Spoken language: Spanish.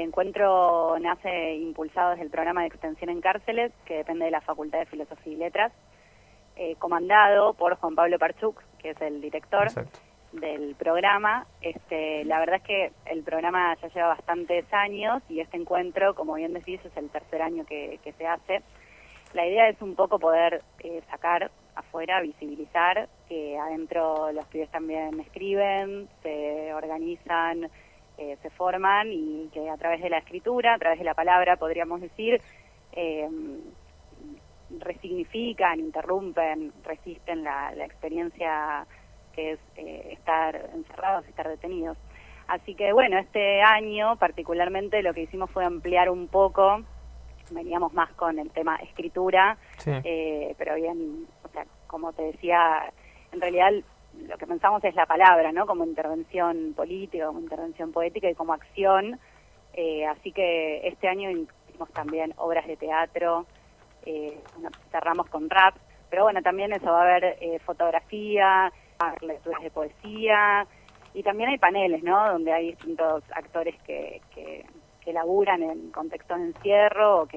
encuentro nace impulsado desde el programa de extensión en cárceles, que depende de la Facultad de Filosofía y Letras, comandado por Juan Pablo Parchuk, que es el director. Exacto. Del programa. La verdad es que el programa ya lleva bastantes años y este encuentro, como bien decís, es el tercer año que se hace. La idea es un poco poder sacar afuera, visibilizar que adentro los pibes también escriben, se organizan, se forman y que a través de la escritura, a través de la palabra, podríamos decir, resignifican, interrumpen, resisten la experiencia que es estar encerrados, estar detenidos. Así que bueno, este año particularmente lo que hicimos fue ampliar un poco, veníamos más con el tema escritura, Sí. pero bien, o sea, como te decía, en realidad lo que pensamos es la palabra, ¿no? Como intervención política, como intervención poética y como acción, así que este año incluimos también obras de teatro, cerramos con rap, pero bueno, también eso va a haber fotografía, lecturas de poesía y también hay paneles, ¿no? Donde hay distintos actores que laburan en contexto de encierro o que